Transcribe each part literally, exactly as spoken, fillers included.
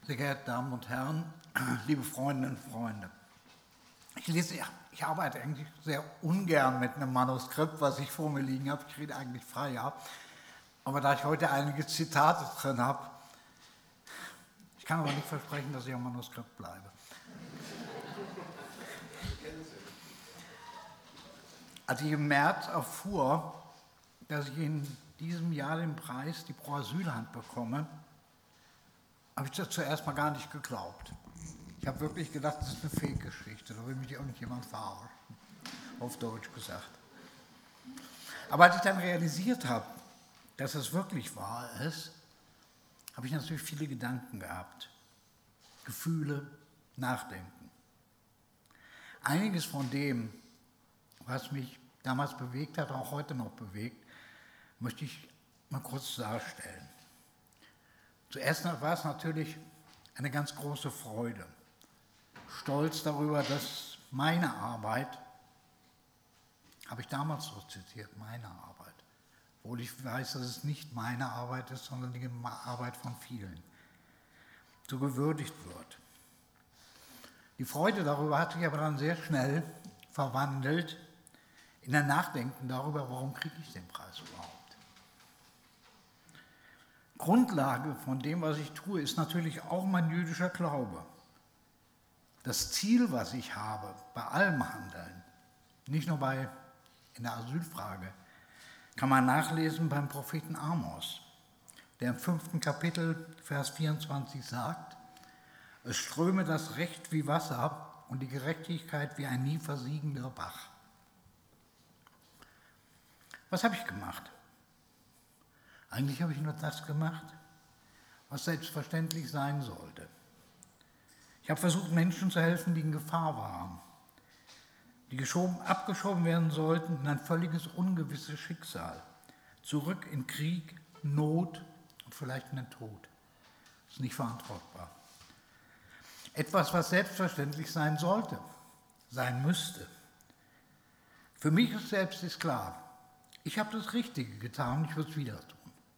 Sehr geehrte Damen und Herren, liebe Freundinnen und Freunde. Ich lese, ich arbeite eigentlich sehr ungern mit einem Manuskript, was ich vor mir liegen habe. Ich rede eigentlich frei ab. Aber da ich heute einige Zitate drin habe, ich kann aber nicht versprechen, dass ich am Manuskript bleibe. Als ich im März erfuhr, dass ich in diesem Jahr den Preis, die Pro Asylhand bekomme, habe ich das zuerst mal gar nicht geglaubt. Ich habe wirklich gedacht, das ist eine Fake-Geschichte, da will mich auch nicht jemand verarschen, auf Deutsch gesagt. Aber als ich dann realisiert habe, dass es wirklich wahr ist, habe ich natürlich viele Gedanken gehabt, Gefühle, Nachdenken. Einiges von dem, was mich damals bewegt hat, auch heute noch bewegt, möchte ich mal kurz darstellen. Zuerst war es natürlich eine ganz große Freude, Stolz darüber, dass meine Arbeit, habe ich damals so zitiert, meine Arbeit, obwohl ich weiß, dass es nicht meine Arbeit ist, sondern die Arbeit von vielen, so gewürdigt wird. Die Freude darüber hat sich aber dann sehr schnell verwandelt in ein Nachdenken darüber, warum kriege ich den Preis überhaupt. Grundlage von dem, was ich tue, ist natürlich auch mein jüdischer Glaube. Das Ziel, was ich habe, bei allem Handeln, nicht nur bei, in der Asylfrage, kann man nachlesen beim Propheten Amos, der im fünften Kapitel, Vers vierundzwanzig sagt, es ströme das Recht wie Wasser und die Gerechtigkeit wie ein nie versiegender Bach. Was habe ich gemacht? Eigentlich habe ich nur das gemacht, was selbstverständlich sein sollte. Ich habe versucht, Menschen zu helfen, die in Gefahr waren, die geschoben, abgeschoben werden sollten in ein völliges ungewisses Schicksal, zurück in Krieg, Not und vielleicht in den Tod. Das ist nicht verantwortbar. Etwas, was selbstverständlich sein sollte, sein müsste. Für mich ist selbst ist klar, ich habe das Richtige getan und ich würde es wieder tun.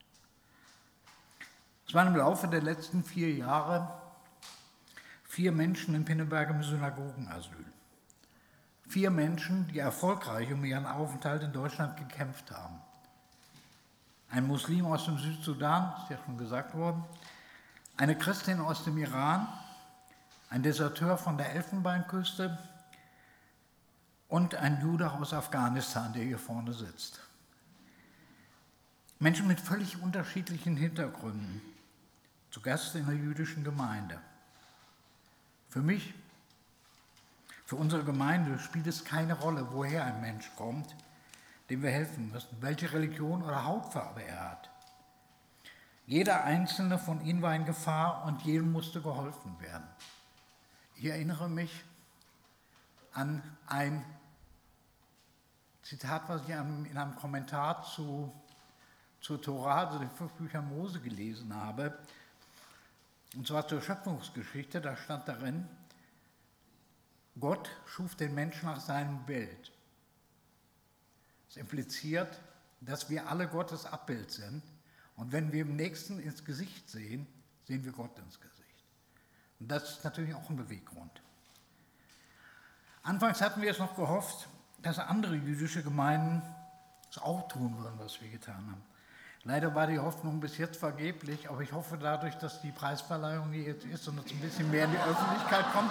Es waren im Laufe der letzten vier Jahre vier Menschen in Pinneberg im Synagogenasyl. Vier Menschen, die erfolgreich um ihren Aufenthalt in Deutschland gekämpft haben. Ein Muslim aus dem Südsudan, ist ja schon gesagt worden, eine Christin aus dem Iran, ein Deserteur von der Elfenbeinküste und ein Jude aus Afghanistan, der hier vorne sitzt. Menschen mit völlig unterschiedlichen Hintergründen, zu Gast in der jüdischen Gemeinde. Für mich, für unsere Gemeinde spielt es keine Rolle, woher ein Mensch kommt, dem wir helfen müssen, welche Religion oder Hautfarbe er hat. Jeder einzelne von ihnen war in Gefahr und jedem musste geholfen werden. Ich erinnere mich an ein Zitat, was ich in einem Kommentar zu, zur Tora, also den fünf Büchern Mose, gelesen habe, und zwar zur Schöpfungsgeschichte. Da stand darin, Gott schuf den Menschen nach seinem Bild. Das impliziert, dass wir alle Gottes Abbild sind. Und wenn wir dem Nächsten ins Gesicht sehen, sehen wir Gott ins Gesicht. Und das ist natürlich auch ein Beweggrund. Anfangs hatten wir es noch gehofft, dass andere jüdische Gemeinden es auch tun würden, was wir getan haben. Leider war die Hoffnung bis jetzt vergeblich, aber ich hoffe dadurch, dass die Preisverleihung hier jetzt ist und es ein bisschen mehr in die Öffentlichkeit kommt.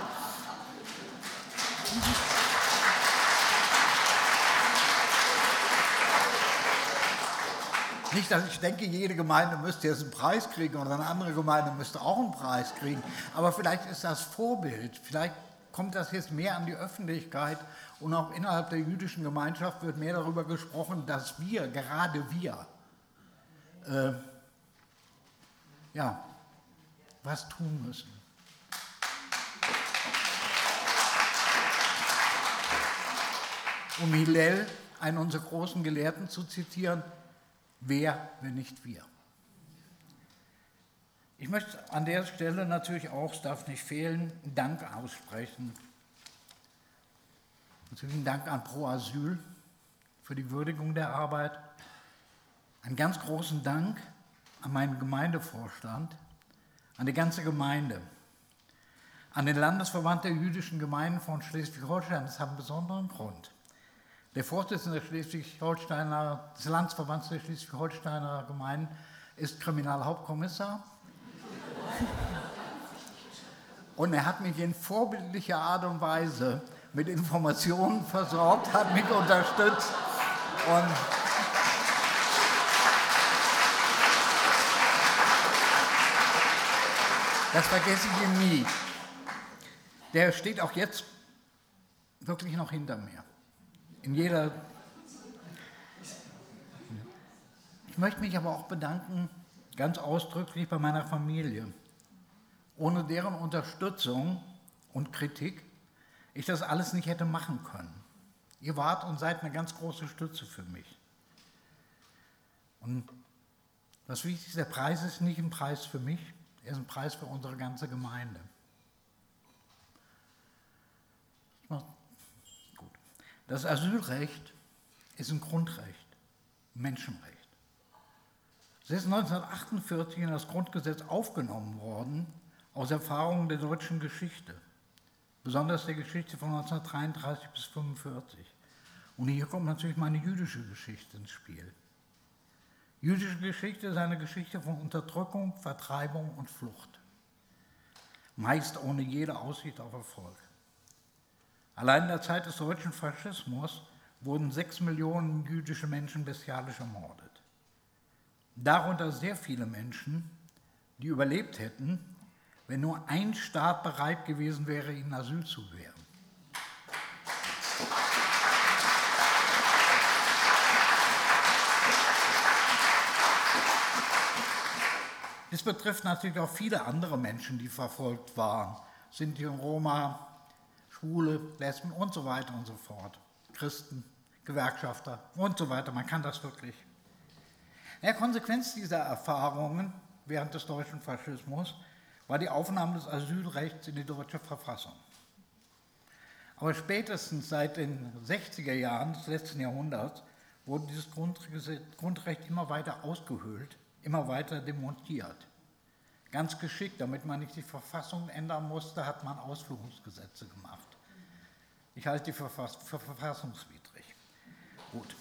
Nicht, dass ich denke, jede Gemeinde müsste jetzt einen Preis kriegen oder eine andere Gemeinde müsste auch einen Preis kriegen, aber vielleicht ist das Vorbild, vielleicht kommt das jetzt mehr an die Öffentlichkeit und auch innerhalb der jüdischen Gemeinschaft wird mehr darüber gesprochen, dass wir, gerade wir, äh, ja, was tun müssen. Um Hillel, einen unserer großen Gelehrten, zu zitieren, wer, wenn nicht wir. Ich möchte an der Stelle natürlich auch, es darf nicht fehlen, einen Dank aussprechen. Natürlich einen Dank an Pro Asyl für die Würdigung der Arbeit. Einen ganz großen Dank an meinen Gemeindevorstand, an die ganze Gemeinde, an den Landesverband der jüdischen Gemeinden von Schleswig-Holstein. Das hat einen besonderen Grund. Der Vorsitzende der Schleswig-Holsteiner, des Landesverbands der Schleswig-Holsteiner Gemeinden ist Kriminalhauptkommissar. Und er hat mich in vorbildlicher Art und Weise mit Informationen versorgt, hat mich unterstützt. Und das vergesse ich ihm nie. Der steht auch jetzt wirklich noch hinter mir. In jeder. Ich möchte mich aber auch bedanken, ganz ausdrücklich bei meiner Familie. Ohne deren Unterstützung und Kritik ich das alles nicht hätte machen können. Ihr wart und seid eine ganz große Stütze für mich. Und das Wichtigste, der Preis ist nicht ein Preis für mich, er ist ein Preis für unsere ganze Gemeinde. Gut. Das Asylrecht ist ein Grundrecht, ein Menschenrecht. Es ist neunzehnhundertachtundvierzig in das Grundgesetz aufgenommen worden, aus Erfahrungen der deutschen Geschichte, besonders der Geschichte von neunzehnhundertdreiunddreißig bis neunzehnhundertfünfundvierzig. Und hier kommt natürlich meine jüdische Geschichte ins Spiel. Jüdische Geschichte ist eine Geschichte von Unterdrückung, Vertreibung und Flucht, meist ohne jede Aussicht auf Erfolg. Allein in der Zeit des deutschen Faschismus wurden sechs Millionen jüdische Menschen bestialisch ermordet. Darunter sehr viele Menschen, die überlebt hätten, wenn nur ein Staat bereit gewesen wäre, ihnen Asyl zu gewähren. Es betrifft natürlich auch viele andere Menschen, die verfolgt waren. Sinti und Roma, Schwule, Lesben und so weiter und so fort. Christen, Gewerkschafter und so weiter. Man kann das wirklich. Ja, Konsequenz dieser Erfahrungen während des deutschen Faschismus war die Aufnahme des Asylrechts in die deutsche Verfassung. Aber spätestens seit den sechziger Jahren des letzten Jahrhunderts wurde dieses Grundrecht immer weiter ausgehöhlt, immer weiter demontiert. Ganz geschickt, damit man nicht die Verfassung ändern musste, hat man Ausführungsgesetze gemacht. Ich halte die für, für verfassungswidrig. Gut.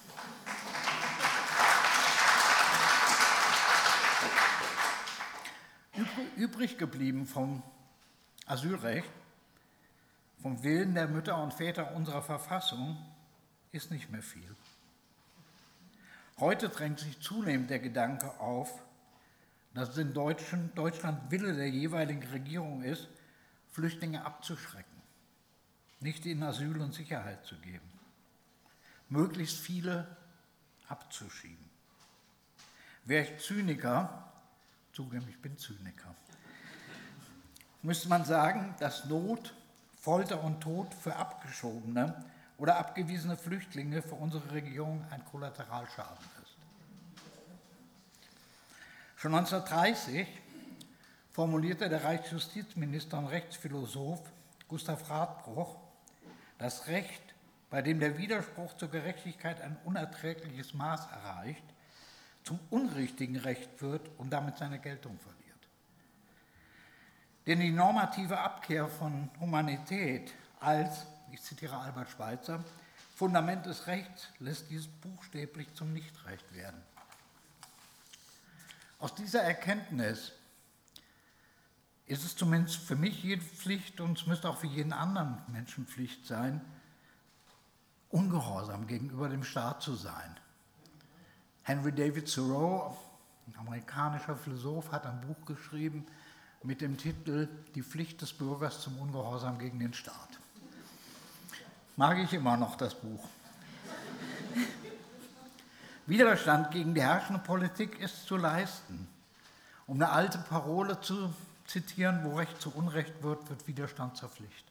Übrig geblieben vom Asylrecht, vom Willen der Mütter und Väter unserer Verfassung, ist nicht mehr viel. Heute drängt sich zunehmend der Gedanke auf, dass es in Deutschland Wille der jeweiligen Regierung ist, Flüchtlinge abzuschrecken, nicht ihnen Asyl und Sicherheit zu geben, möglichst viele abzuschieben. Wäre ich Zyniker, zugeben, ich bin Zyniker, müsste man sagen, dass Not, Folter und Tod für abgeschobene oder abgewiesene Flüchtlinge für unsere Regierung ein Kollateralschaden ist. Schon neunzehnhundertdreißig formulierte der Reichsjustizminister und Rechtsphilosoph Gustav Radbruch, das Recht, bei dem der Widerspruch zur Gerechtigkeit ein unerträgliches Maß erreicht, zum unrichtigen Recht wird und damit seine Geltung verliert. Denn die normative Abkehr von Humanität als, ich zitiere Albert Schweitzer, Fundament des Rechts lässt dieses buchstäblich zum Nichtrecht werden. Aus dieser Erkenntnis ist es zumindest für mich jede Pflicht und es müsste auch für jeden anderen Menschen Pflicht sein, ungehorsam gegenüber dem Staat zu sein. Henry David Thoreau, ein amerikanischer Philosoph, hat ein Buch geschrieben mit dem Titel Die Pflicht des Bürgers zum Ungehorsam gegen den Staat. Mag ich immer noch das Buch. Widerstand gegen die herrschende Politik ist zu leisten. Um eine alte Parole zu zitieren, wo Recht zu Unrecht wird, wird Widerstand zur Pflicht.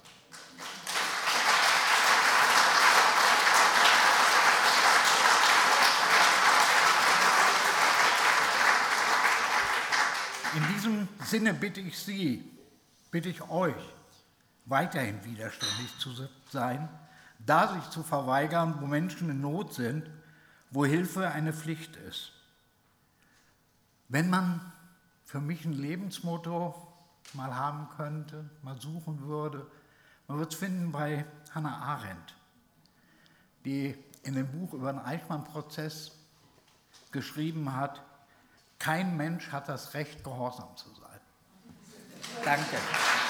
In diesem Sinne bitte ich Sie, bitte ich euch, weiterhin widerständig zu sein, da sich zu verweigern, wo Menschen in Not sind, wo Hilfe eine Pflicht ist. Wenn man für mich ein Lebensmotto mal haben könnte, mal suchen würde. Man wird es finden bei Hannah Arendt, die in dem Buch über den Eichmann-Prozess geschrieben hat, kein Mensch hat das Recht, gehorsam zu sein. Danke.